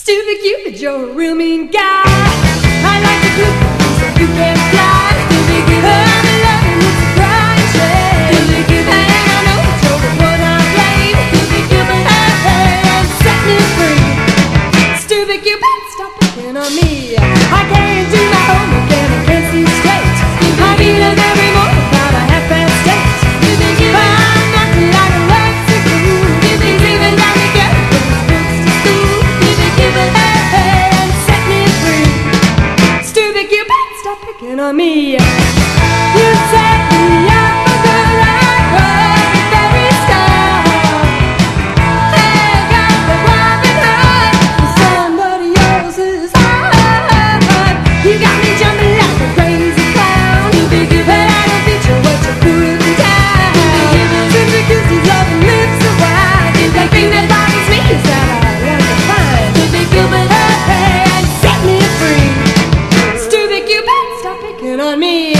Stupid Cupid, you're a real mean guy. I like to flip so you can fly. Stupid Cupid, I'm in love and it's a crying shame. Stupid Cupid, and I know that you're the one I blame. Stupid Cupid, hey, and set me free. Stupid Cupid, stop picking on me. I can't do my homework and I can't see straight. I get up every morning about 8:30. Stupid Cupid, I'm acting like a Lexi fool. Stupid Cupid, got me getting from the books to school. Stupid Cupid, hey, and set me free. Stupid Cupid, stop picking on me. You set me up for good, I was the very start. Hey, got the Robin Hood for somebody else's heart. You got me jumping like a crazy clown. Stupid Cupid, I don't feature what you're putting down. Stupid Cupid's love and lips are wide. The thing that bothers me is that I want to find. Stupid Cupid, hey, and set me free. Stupid Cupid, stop picking on me.